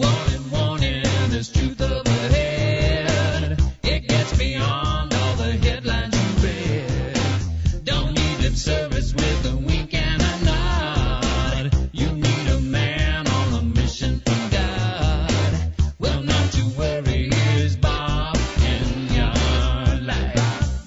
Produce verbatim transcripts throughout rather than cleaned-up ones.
Warning, warning, there's truth up ahead. It gets beyond all the headlines you read. Don't need lip service with a wink and a nod. You need a man on a mission from God. Well, not to worry, here's Bob in your life.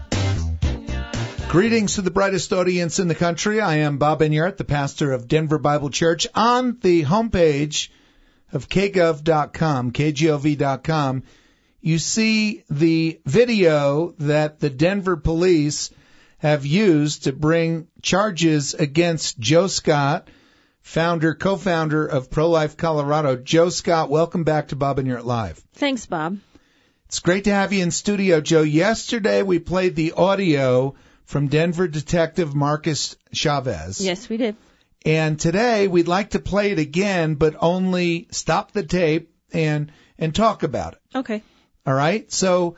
Greetings to the brightest audience in the country. I am Bob Enyart, the pastor of Denver Bible Church. On the homepage of k gov dot com, k gov dot com, you see the video that the Denver police have used to bring charges against Joe Scott, founder, co-founder of Pro-Life Colorado. Joe Scott, welcome back to Bob Enyart Live. Thanks, Bob. It's great to have you in studio, Joe. Yesterday we played the audio from Denver Detective Marcus Chavez. Yes, we did. And today we'd like to play it again, but only stop the tape and and talk about it. Okay. All right? So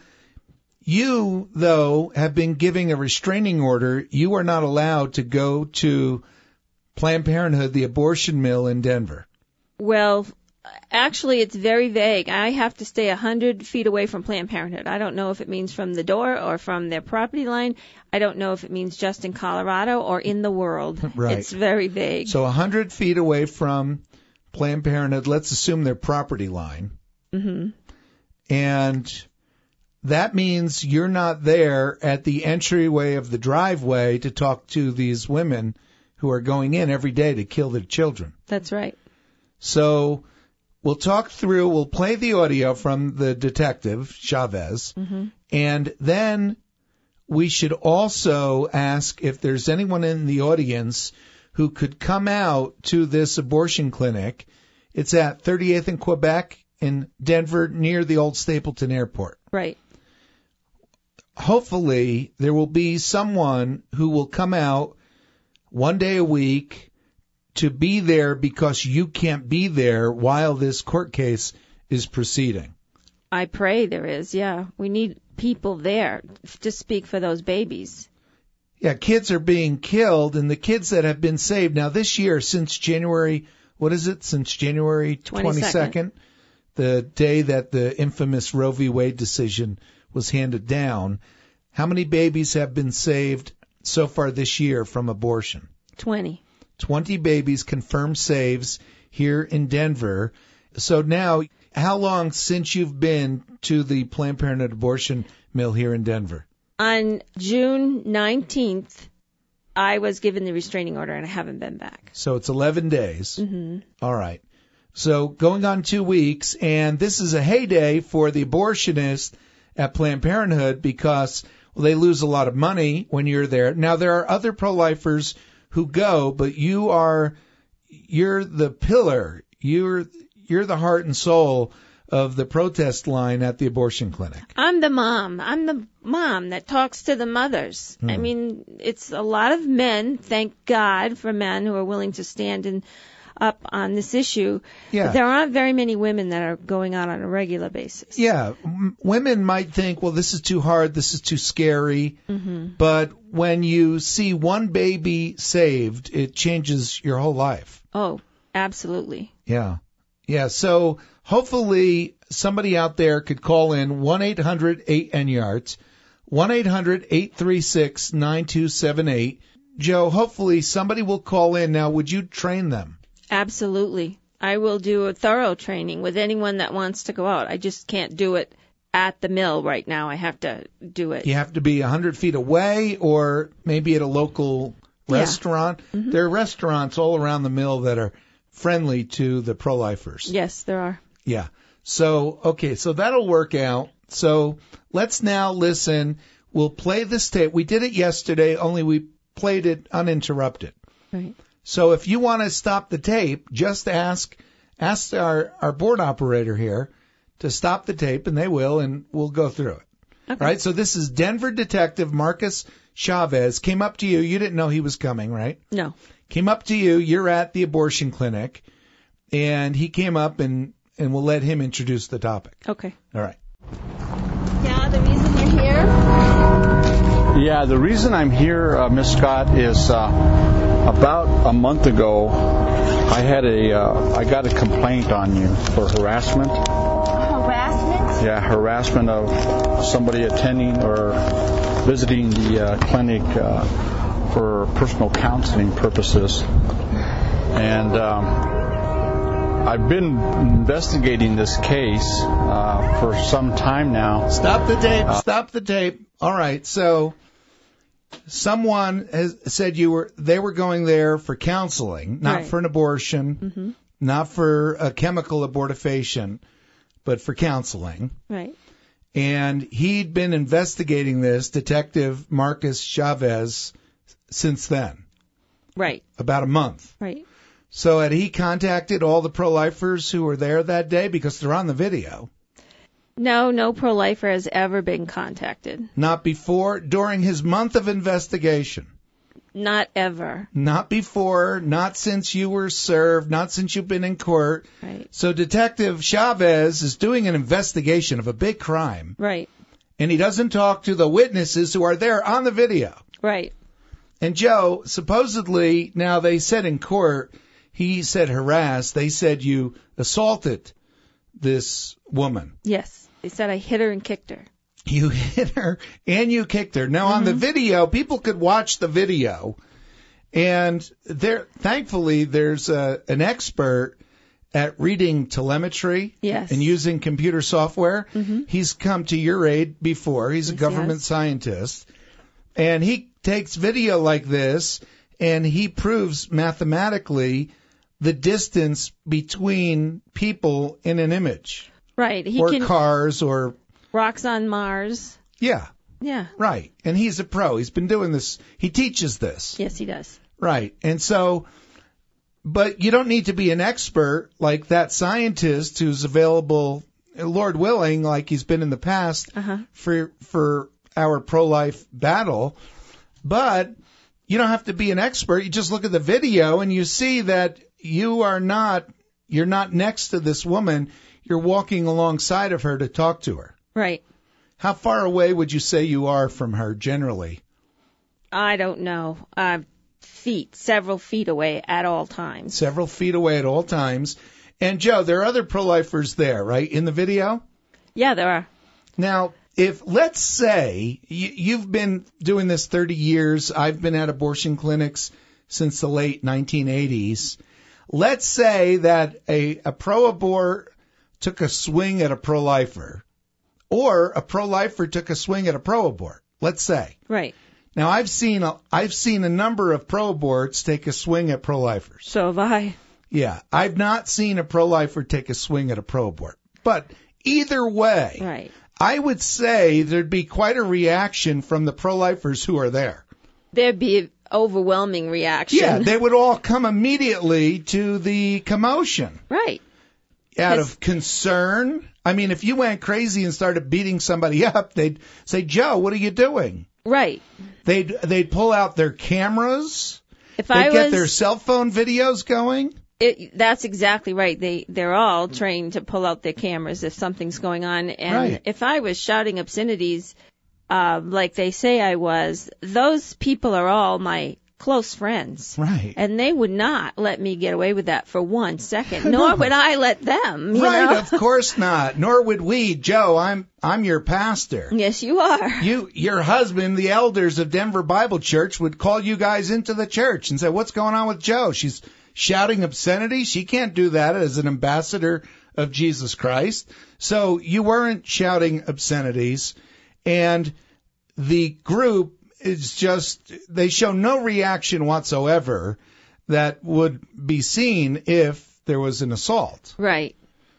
you, though, have been giving a restraining order. You are not allowed to go to Planned Parenthood, the abortion mill in Denver. Well, actually, it's very vague. I have to stay one hundred feet away from Planned Parenthood. I don't know if it means from the door or from their property line. I don't know if it means just in Colorado or in the world. Right. It's very vague. So one hundred feet away from Planned Parenthood, let's assume their property line. Mm-hmm. And that means you're not there at the entryway of the driveway to talk to these women who are going in every day to kill their children. That's right. So we'll talk through, we'll play the audio from the detective, Chavez, Mm-hmm. and then we should also ask if there's anyone in the audience who could come out to this abortion clinic. It's at thirty-eighth and Quebec in Denver near the old Stapleton Airport. Right. Hopefully there will be someone who will come out one day a week to be there because you can't be there while this court case is proceeding. I pray there is, yeah. We need people there to speak for those babies. Yeah, kids are being killed, and the kids that have been saved. Now, this year, since January, what is it, since January twenty-second, the day that the infamous Roe v. Wade decision was handed down, how many babies have been saved so far this year from abortion? Twenty. twenty babies confirmed saves here in Denver. So now, how long since you've been to the Planned Parenthood abortion mill here in Denver? On June nineteenth, I was given the restraining order, and I haven't been back. So it's eleven days. Mm-hmm. All right. So going on two weeks, and this is a heyday for the abortionists at Planned Parenthood because, well, they lose a lot of money when you're there. Now, there are other pro-lifers who go, but you are, you're the pillar. You're, you're the heart and soul of the protest line at the abortion clinic. I'm the mom. I'm the mom that talks to the mothers. Hmm. I mean, it's a lot of men. Thank God for men who are willing to stand in, up on this issue. Yeah. But there aren't very many women that are going out on a regular basis. Yeah. M- women might think, well, this is too hard, this is too scary. Mm-hmm. But when you see one baby saved, it changes your whole life. Oh, absolutely. Yeah. Yeah. So hopefully somebody out there could call in one eight hundred eight N Y A R T, one eight hundred eight three six nine two seven eight. Joe, hopefully somebody will call in. Now, would you train them? Absolutely. I will do a thorough training with anyone that wants to go out. I just can't do it at the mill right now. I have to do it. You have to be one hundred feet away or maybe at a local Yeah. restaurant. Mm-hmm. There are restaurants all around the mill that are friendly to the pro-lifers. Yes, there are. Yeah. So, okay, so that'll work out. So let's now listen. We'll play this tape. We did it yesterday, only we played it uninterrupted. Right. So if you want to stop the tape, just ask ask our, our board operator here to stop the tape, and they will, and we'll go through it. Okay. Right? So this is Denver Detective Marcus Chavez. Came up to you. You didn't know he was coming, right? No. Came up to you. You're at the abortion clinic, and he came up, and, and we'll let him introduce the topic. Okay. All right. Yeah, the reason you're here? Yeah, the reason I'm here, uh, Miss Scott, is uh, about a month ago, I had a, uh, I got a complaint on you for harassment. Harassment? Yeah, harassment of somebody attending or visiting the uh, clinic uh, for personal counseling purposes. And um, I've been investigating this case uh, for some time now. Stop the tape. Uh, Stop the tape. All right. So someone has said you were they were going there for counseling, not Right. for an abortion, Mm-hmm. not for a chemical abortifacient, but for counseling. Right. And he'd been investigating this, Detective Marcus Chavez, since then, Right. about a month. Right. So had he contacted all the pro-lifers who were there that day? Because they're on the video. No, no pro-lifer has ever been contacted. Not before, during his month of investigation. Not ever. Not before, not since you were served, not since you've been in court. Right. So Detective Chavez is doing an investigation of a big crime, Right. and he doesn't talk to the witnesses who are there on the video. Right. And Joe, supposedly, now they said in court, he said harassed, they said you assaulted this woman. Yes. They said I hit her and kicked her. You hit her and you kicked her. Now on the video, people could watch the video, and there, thankfully, there's a, an expert at reading telemetry Yes. and using computer software. Mm-hmm. He's come to your aid before. He's a Yes, government yes. scientist, and he takes video like this and he proves mathematically the distance between people in an image, Right. He or can cars, or rocks on Mars. yeah. Yeah. Right. And he's a pro. He's been doing this. He teaches this. Yes, he does. Right. And so, but you don't need to be an expert like that scientist who's available, Lord willing, like he's been in the past Uh-huh. for, for our pro-life battle. But you don't have to be an expert. You just look at the video and you see that you are not, you're not next to this woman. You're walking alongside of her to talk to her. Right. How far away would you say you are from her generally? I don't know. Uh, feet, several feet away at all times. Several feet away at all times. And Joe, there are other pro-lifers there, right, in the video? Yeah, there are. Now, if, let's say, you, you've been doing this thirty years, I've been at abortion clinics since the late nineteen eighties. Let's say that a, a pro-abort took a swing at a pro-lifer, or a pro-lifer took a swing at a pro-abort, let's say. Right. Now, I've seen a, I've seen a number of pro-aborts take a swing at pro-lifers. So have I. Yeah, I've not seen a pro-lifer take a swing at a pro-abort. But either way, Right. I would say there'd be quite a reaction from the pro-lifers who are there. There'd be an overwhelming reaction. Yeah, they would all come immediately to the commotion Right. out Yes. of concern. I mean, if you went crazy and started beating somebody up, they'd say, Joe, what are you doing? Right. They'd, they'd pull out their cameras. If They'd I get was, their cell phone videos going. it, that's exactly right. They they're all trained to pull out their cameras if something's going on. And Right. if I was shouting obscenities, uh, like they say I was, those people are all my close friends. Right. And they would not let me get away with that for one second, nor would I let them. You Right, know? of course not. Nor would we. Joe, I'm I'm your pastor. Yes, you are. You, your husband, the elders of Denver Bible Church would call you guys into the church and say, what's going on with Joe? She's shouting obscenity. She can't do that as an ambassador of Jesus Christ. So you weren't shouting obscenities. And the group is just, they show no reaction whatsoever that would be seen if there was an assault. Right.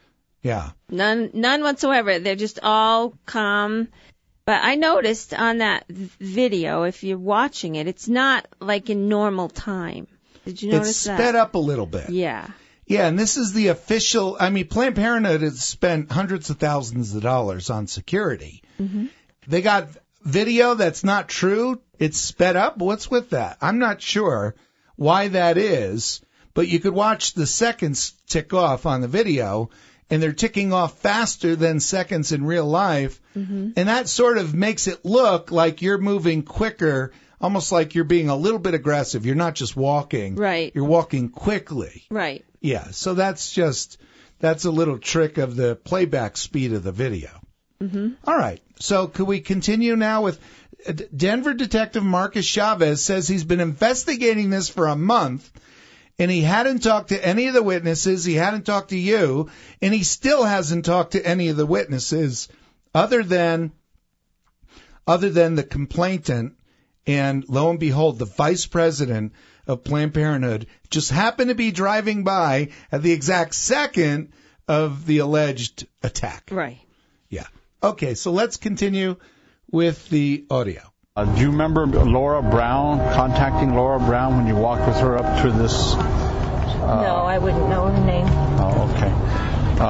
Yeah. None, none whatsoever. They're just all calm. But I noticed on that v- video, if you're watching it, it's not like in normal time. Did you notice It's that? sped up a little bit. Yeah. Yeah, and this is the official, I mean, Planned Parenthood has spent hundreds of thousands of dollars on security. Mm-hmm. They got video that's not true. It's sped up. What's with that? I'm not sure why that is, but you could watch the seconds tick off on the video, and they're ticking off faster than seconds in real life. Mm-hmm. And that sort of makes it look like you're moving quicker almost like you're being a little bit aggressive. You're not just walking. Right. You're walking quickly. Right. Yeah. So that's just, that's a little trick of the playback speed of the video. Mm-hmm. All right. So could we continue now with uh, Denver Detective Marcus Chavez says he's been investigating this for a month, and he hadn't talked to any of the witnesses. He hadn't talked to you, and he still hasn't talked to any of the witnesses other than other than the complainant. And lo and behold, the vice president of Planned Parenthood just happened to be driving by at the exact second of the alleged attack. Right. Yeah. Okay, so let's continue with the audio. Uh, do you remember Laura Brown, contacting Laura Brown when you walked with her up to this? Uh, No, I wouldn't know her name. Oh, okay.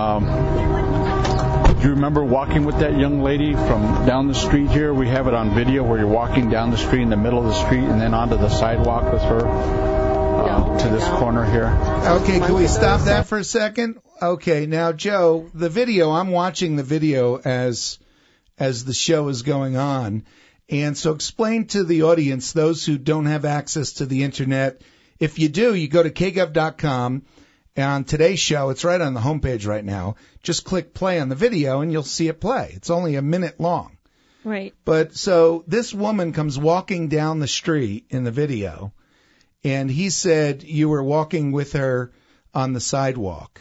Um, do you remember walking with that young lady from down the street here? We have it on video where you're walking down the street in the middle of the street and then onto the sidewalk with her uh, No, to this no. corner here. Okay, can we stop that for a second? Okay, now, Joe, the video, I'm watching the video as as the show is going on. And so explain to the audience, those who don't have access to the Internet, if you do, you go to k gov dot com. And on today's show, it's right on the homepage right now. Just click play on the video and you'll see it play. It's only a minute long. Right. But so this woman comes walking down the street in the video, and he said you were walking with her on the sidewalk.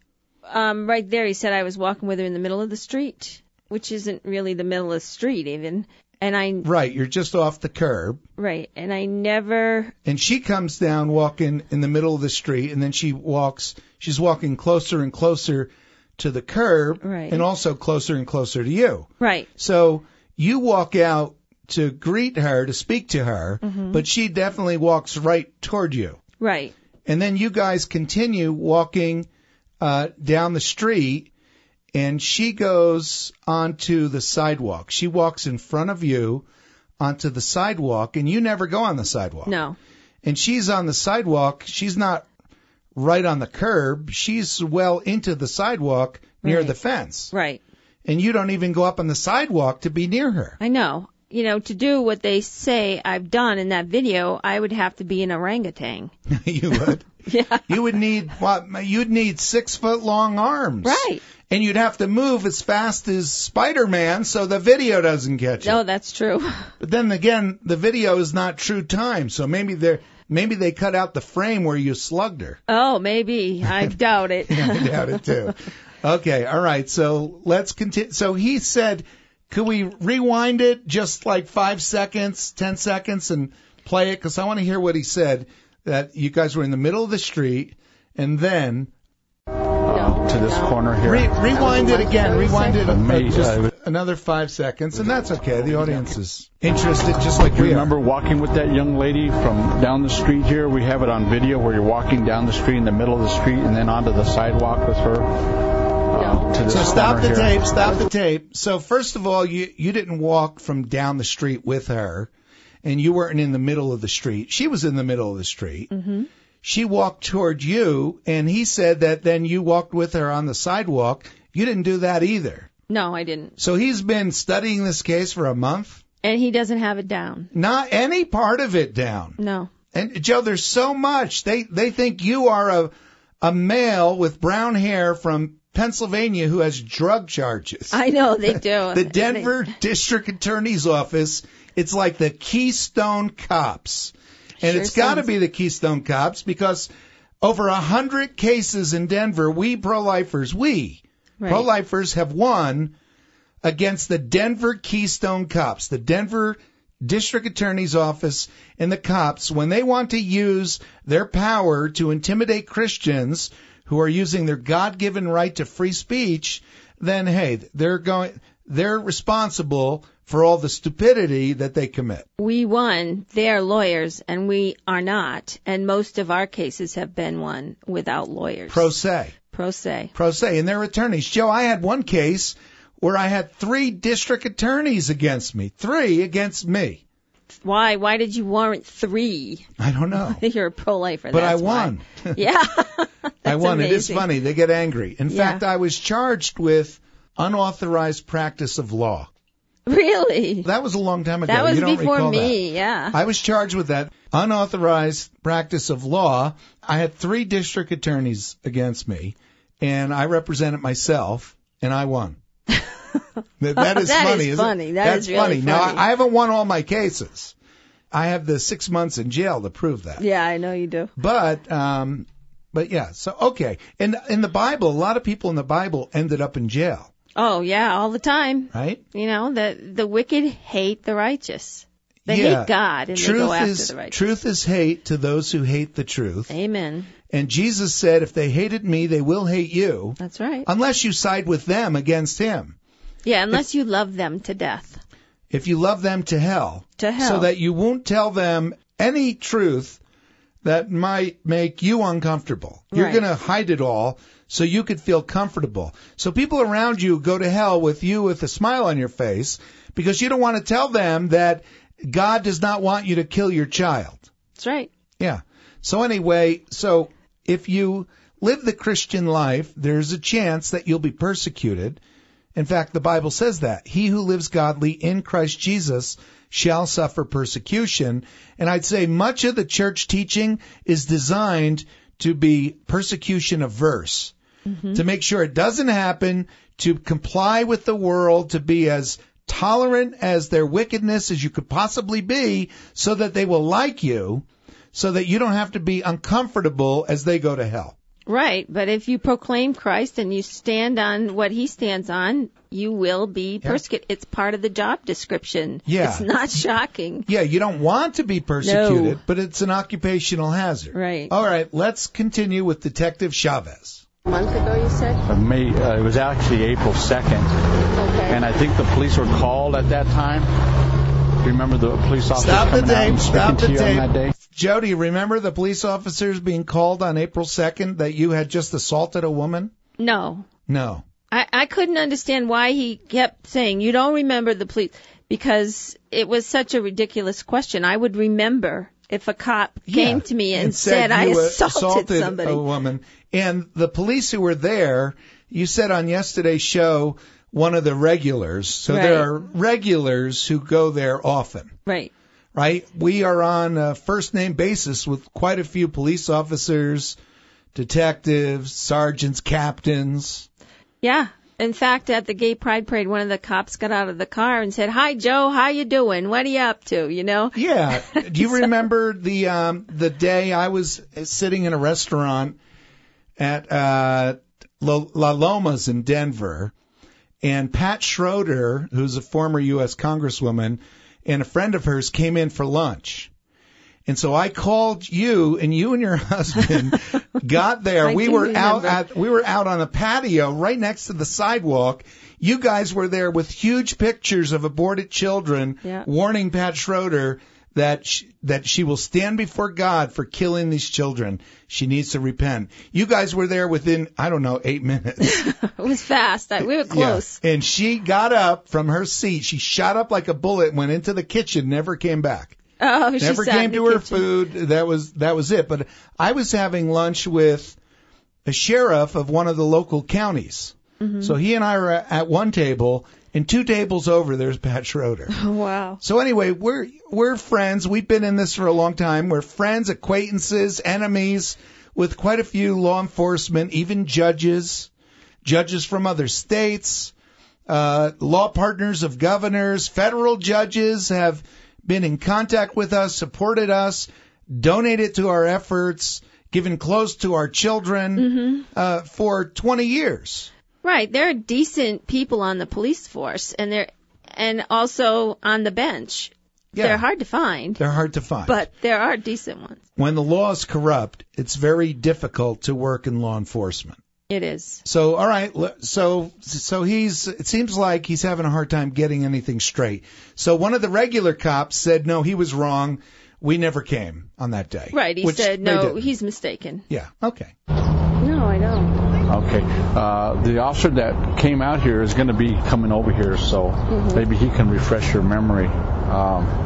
Um, right there, he said I was walking with her in the middle of the street, which isn't really the middle of the street even. And I, Right, you're just off the curb. right, and I never, And she comes down walking in the middle of the street, and then she walks, she's walking closer and closer to the curb, Right. and also closer and closer to you. right, So you walk out to greet her, to speak to her, Mm-hmm. but she definitely walks right toward you. right, And then you guys continue walking uh, down the street, and she goes onto the sidewalk. She walks in front of you onto the sidewalk, and you never go on the sidewalk. no, And she's on the sidewalk. She's not right on the curb. She's well into the sidewalk near Right. the fence. right. And you don't even go up on the sidewalk to be near her. I know. You know, to do what they say I've done in that video, I would have to be an orangutan. You would. Yeah. You would need what? You'd need six foot long arms. Right. And you'd have to move as fast as Spider-Man so the video doesn't catch you. No, that's true. But then again, the video is not true time, so maybe they maybe they cut out the frame where you slugged her. Oh, maybe. I doubt it. I doubt it too. Okay, all right. So let's continue. So he said, could we rewind it just like five seconds, ten seconds, and play it? Because I want to hear what he said. That you guys were in the middle of the street, and then No, To this no. corner here. Re- rewind it again. Rewind it uh, May- just uh, another five seconds, and that's okay. The audience is interested, just like Do you we are. remember walking with that young lady from down the street here? We have it on video where you're walking down the street in the middle of the street and then onto the sidewalk with her. Uh, to this So stop corner the here. tape. Stop the tape. So first of all, you you didn't walk from down the street with her, and you weren't in the middle of the street. She was in the middle of the street. Mm-hmm. She walked toward you, and he said that then you walked with her on the sidewalk. You didn't do that either. No, I didn't. So he's been studying this case for a month. And he doesn't have it down. Not any part of it down. No. And Joe, there's so much. They they think you are a a male with brown hair from Pennsylvania who has drug charges. I know they do. The Denver District Attorney's Office, it's like the Keystone Cops. And Sure it's got to sounds- be the Keystone Cops because over a hundred cases in Denver, we pro-lifers, we Right. pro-lifers have won against the Denver Keystone Cops, the Denver District Attorney's Office and the cops when they want to use their power to intimidate Christians who are using their God-given right to free speech. Then, hey, they're going, they're responsible for all the stupidity that they commit. We won. They are lawyers, and we are not. And most of our cases have been won without lawyers. Pro se. Pro se. Pro se. And they're attorneys. Joe, I had one case where I had three district attorneys against me. Three against me. Why? Why did you warrant three? I don't know. You're a pro-lifer. But I that's why. won. Yeah. I won. It is amazing. funny. They get angry. In Yeah. fact, I was charged with unauthorized practice of law. Really? That was a long time ago. That was you don't before recall me, that. yeah. I was charged with that unauthorized practice of law. I had three district attorneys against me, and I represented myself, and I won. that, that is that funny, is isn't funny. it? That That's is really funny. Now, funny. I, I haven't won all my cases. I have the six months in jail to prove that. Yeah, I know you do. But, um, but yeah, so, okay. And in the Bible, a lot of people in the Bible ended up in jail, Oh, yeah, all the time. right? You know, the the wicked hate the righteous. They yeah. hate God and truth they go after is, the righteous. Truth is hate to those who hate the truth. Amen. And Jesus said, if they hated me, they will hate you, That's right. unless you side with them against him. Yeah, unless you love them to death. If you love them to hell. To hell. So that you won't tell them any truth that might make you uncomfortable. You're Right. going to hide it all so you could feel comfortable. So people around you go to hell with you with a smile on your face because you don't want to tell them that God does not want you to kill your child. That's right. Yeah. So anyway, so if you live the Christian life, there's a chance that you'll be persecuted. In fact, the Bible says that. He who lives godly in Christ Jesus shall suffer persecution. And I'd say much of the church teaching is designed to be persecution averse, mm-hmm. to make sure it doesn't happen, to comply with the world, to be as tolerant as their wickedness as you could possibly be, so that they will like you, so that you don't have to be uncomfortable as they go to hell. Right, but if you proclaim Christ and you stand on what he stands on, you will be persecuted. It's part of the job description. Yeah. It's not shocking. Yeah, you don't want to be persecuted, No. but it's an occupational hazard. Right. All right, let's continue with Detective Chavez. A month ago, you said? Uh, May, uh, it was actually April second, Okay. and I think the police were called at that time. Do you remember the police officer Stop the coming out tape, and stop speaking the to you on tape. that day? Jody, remember the police officers being called on April second that you had just assaulted a woman? No. No. I, I couldn't understand why he kept saying, you don't remember the police, because it was such a ridiculous question. I would remember if a cop came Yeah, to me and, said, I you assaulted, somebody. a woman. And the police who were there, you said on yesterday's show, one of the regulars. So Right. there are regulars who go there often. Right. Right? We are on a first name basis with quite a few police officers, detectives, sergeants, captains. Yeah. In fact, at the Gay Pride Parade, one of the cops got out of the car and said, "Hi, Joe. How you doing? What are you up to?" You know? Yeah. Do you So- remember the um the day I was sitting in a restaurant at uh La, La Lomas in Denver, and Pat Schroeder, who's a former U S Congresswoman, and a friend of hers came in for lunch. And so I called you, and you and your husband got there. I we do were out remember. at we were out on a patio right next to the sidewalk. You guys were there with huge pictures of aborted children, Yeah. warning Pat Schroeder that she, that she will stand before God for killing these children. She needs to repent. You guys were there within, I don't know, eight minutes. It was fast. I, we were close. Yeah. And she got up from her seat. She shot up like a bullet, went into the kitchen, never came back. Oh, she Never sat came in to the her kitchen. food. That was that was it. But I was having lunch with a sheriff of one of the local counties. Mm-hmm. So he and I were at one table, and two tables over, there's Pat Schroeder. Oh, wow. So anyway, we're we're friends. We've been in this for a long time. We're friends, acquaintances, enemies with quite a few law enforcement, even judges, judges from other states, uh, law partners of governors, federal judges have been in contact with us, supported us, donated to our efforts, given close to our children Mm-hmm. uh, for twenty years. Right. There are decent people on the police force, and they're and also on the bench. Yeah. They're hard to find, They're hard to find. but there are decent ones. When the law is corrupt, it's very difficult to work in law enforcement. It is. So, all right, le- so so he's. It seems like he's having a hard time getting anything straight. So one of the regular cops said, no, he was wrong. We never came on that day. Right. He Which said, they no, didn't. he's mistaken. Yeah. Okay. No, I don't. Okay. Uh, the officer that came out here is going to be coming over here, so Mm-hmm. maybe he can refresh your memory. Um,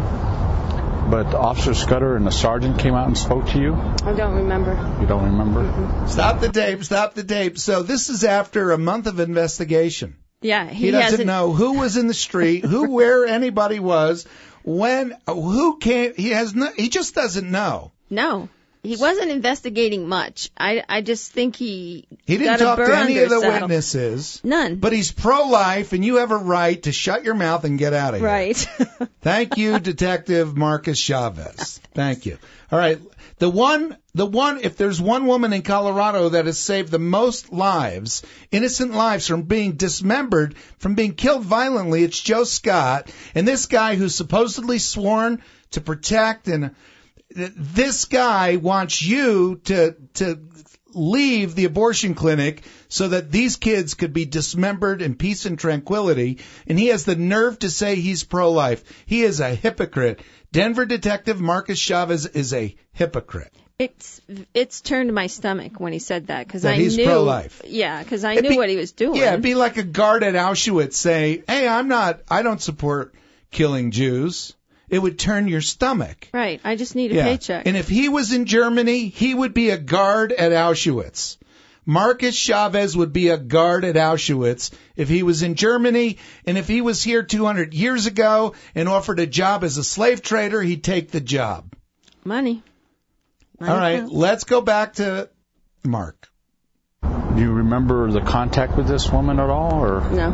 but Officer Scudder and the sergeant came out and spoke to you? I don't remember. You don't remember? Stop the tape. Stop the tape. So this is after a month of investigation. Yeah, He, he, doesn't hasn't. know who was in the street, who, where anybody was, when, who came. He has no. He just doesn't know. No, he wasn't investigating much. I I just think he He didn't got a talk burr to any under of the his saddle. witnesses. None. But he's pro-life, and you have a right to shut your mouth and get out of here. Right. Thank you, Detective Marcus Chavez. Thank you. All right. The one, the one, if there's one woman in Colorado that has saved the most lives, innocent lives from being dismembered, from being killed violently, it's Joe Scott. And this guy who's supposedly sworn to protect, and this guy wants you to, to leave the abortion clinic so that these kids could be dismembered in peace and tranquility. And he has the nerve to say he's pro-life. He is a hypocrite. Denver Detective Marcus Chavez is a hypocrite. It's it's turned my stomach when he said that because That I he's knew. pro-life. Yeah, because I It'd knew be- what he was doing. Yeah, it'd be like a guard at Auschwitz say, hey, I'm not, I don't support killing Jews. It would turn your stomach. Right. I just need a Yeah. paycheck. And if he was in Germany, he would be a guard at Auschwitz. Marcus Chavez would be a guard at Auschwitz if he was in Germany, and if he was here two hundred years ago and offered a job as a slave trader, he'd take the job. Money. Money All right, counts. let's go back to Mark. Do you remember the contact with this woman at all, or No.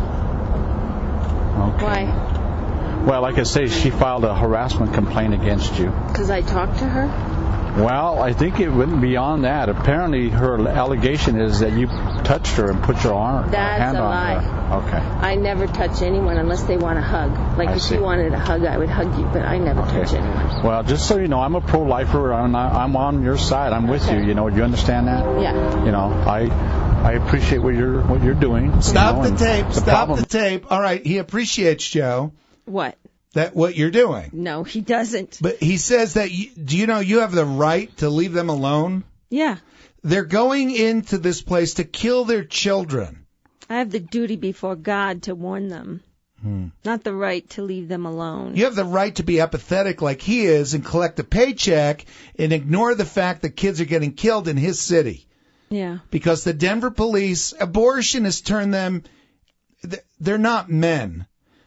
no? Okay. Why? Well, like I say, she filed a harassment complaint against you. Because I talked to her? Well, I think it went beyond that. Apparently, her allegation is that you touched her and put your arm, That's hand a on lie. her. Okay. I never touch anyone unless they want a hug. Like I if see. you wanted a hug, I would hug you, but I never touch Okay. anyone. Well, just so you know, I'm a pro-lifer. I'm, not, I'm on your side. I'm with Okay. you. You know, you understand that? Yeah. You know, I I appreciate what you're what you're doing. Stop you know, the and tape. the Stop problem- the tape. All right, he appreciates, Joe, What? that what you're doing. No, he doesn't. But he says that, you, do you know you have the right to leave them alone? Yeah. They're going into this place to kill their children. I have the duty before God to warn them. Hmm. Not the right to leave them alone. You have the right to be apathetic like he is and collect a paycheck and ignore the fact that kids are getting killed in his city. Yeah. Because the Denver police, abortion has turned them, they're not men.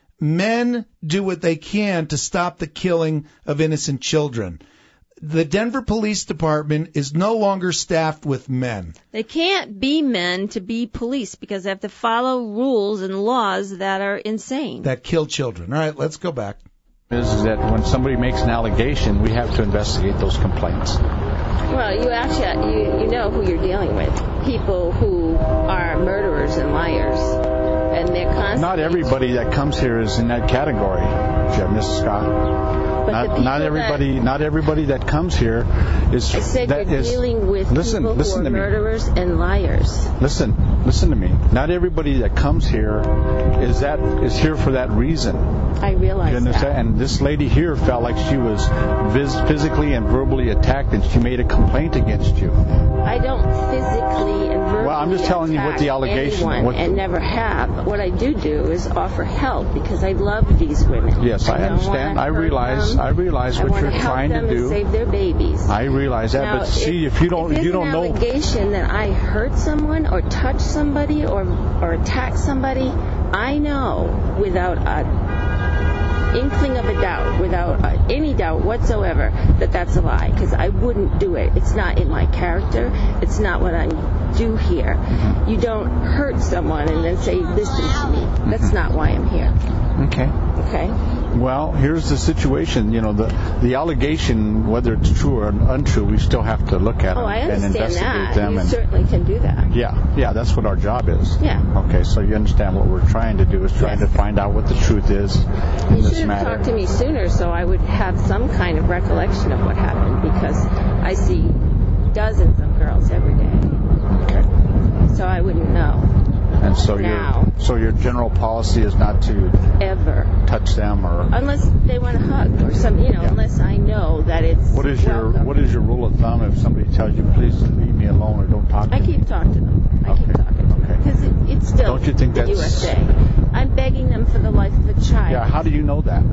Men do what they can to stop the killing of innocent children. The Denver Police Department is no longer staffed with men. They can't be men to be police because they have to follow rules and laws that are insane. That kill children. All right, let's go back. Is that when somebody makes an allegation, we have to investigate those complaints. Well, you actually you, you know who you're dealing with. People who are murderers and liars. And they're constantly... Not everybody that comes here is in that category, Missus Scott. But the Not, people not everybody. Not everybody that comes here is. I said that you're is- dealing with listen, people listen who to are me. murderers and liars. Listen, listen to me. Not everybody that comes here is that is here for that reason. I realize You understand? that. And this lady here felt like she was vis- physically and verbally attacked, and she made a complaint against you. I don't physically and verbally Well, I'm just telling you what attack the allegation- anyone what the- and never have. What I do do is offer help because I love these women. Yes, I don't understand. wanna I hurt realize. them. I realize I what wanna you're help trying them to and do. save their babies. I realize that, Now, but see, if you don't, if you don't an know. allegation that I hurt someone or touch somebody or or attack somebody, I know without a inkling of a doubt, without uh, any doubt whatsoever, that that's a lie, because I wouldn't do it. It's not in my character. It's not what I do here. Mm-hmm. You don't hurt someone and then say, listen to me. That's not why I'm here. Okay. Okay? Well, here's the situation. You know, the the allegation, whether it's true or untrue, we still have to look at Oh, them I and understand investigate that. them. You and certainly can do that. yeah, yeah, that's what our job is. Yeah. Okay, so you understand what we're trying to do is trying Yes. to find out what the truth is in You this should have matter. talked to me sooner so I would have some kind of recollection of what happened, because I see dozens of girls every day. Okay. So I wouldn't know And so Now. your so your general policy is not to ever. touch them or Unless they want a hug or some, you know, Yeah. unless I know that it's what is your welcome. what is your rule of thumb if somebody tells you please leave me alone or don't talk to I me? keep talking to them. I keep Okay. talking to them. Okay. Because it, it's still Don't you think the that's- U S A. I'm begging them for the life of a child. Yeah, how do you know that?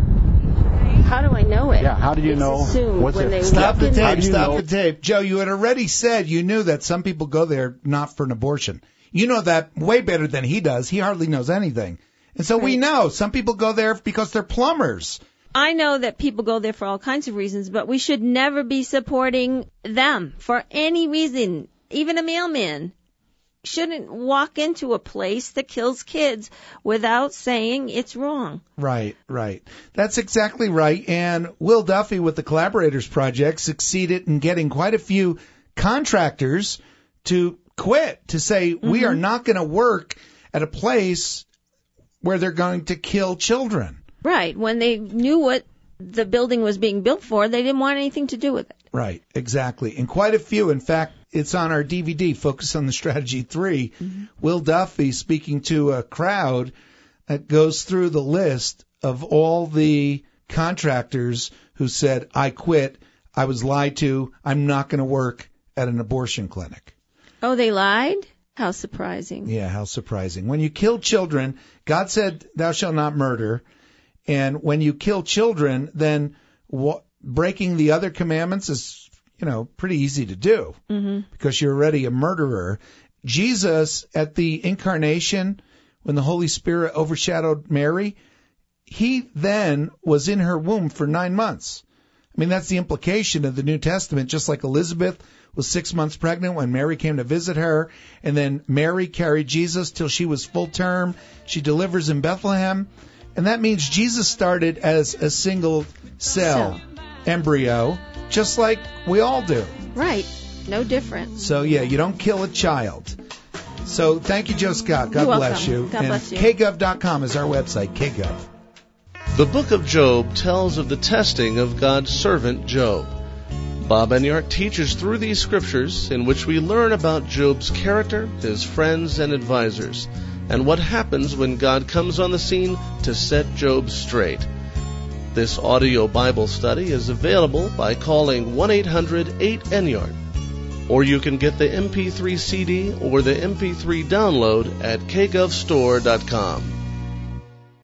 How do I know it? Yeah, how do you It's know assumed what's when it- they Stop walk the in How tape. do you Stop know- the tape. Joe, you had already said you knew that some people go there not for an abortion. You know that way better than he does. He hardly knows anything. And so we Right. know some people go there because they're plumbers. I know that people go there for all kinds of reasons, but we should never be supporting them for any reason. Even a mailman shouldn't walk into a place that kills kids without saying it's wrong. Right, right. That's exactly right. And Will Duffy with the Collaborators Project succeeded in getting quite a few contractors to quit, to say, mm-hmm. we are not going to work at a place where they're going to kill children. Right. When they knew what the building was being built for, they didn't want anything to do with it. Right, exactly. And quite a few. In fact, it's on our D V D, Focus on the Strategy three. Mm-hmm. Will Duffy speaking to a crowd that goes through the list of all the contractors who said, I quit, I was lied to, I'm not going to work at an abortion clinic. Oh, they lied? How surprising. Yeah, how surprising. When you kill children, God said, thou shalt not murder. And when you kill children, then what, breaking the other commandments is, you know, pretty easy to do mm-hmm. because you're already a murderer. Jesus, at the incarnation, when the Holy Spirit overshadowed Mary, he then was in her womb for nine months. I mean, that's the implication of the New Testament, just like Elizabeth was six months pregnant when Mary came to visit her, and then Mary carried Jesus till she was full term. She delivers in Bethlehem. And that means Jesus started as a single cell, cell embryo, just like we all do. Right. No different. So, yeah, you don't kill a child. So, thank you, Joe Scott. God You're bless welcome. you. God and bless you. K gov dot com is our website, K Gov. The book of Job tells of the testing of God's servant Job. Bob Enyart teaches through these scriptures in which we learn about Job's character, his friends, and advisors, and what happens when God comes on the scene to set Job straight. This audio Bible study is available by calling one eight hundred eight N Y A R D, or you can get the M P three C D or the M P three download at K Gov Store dot com.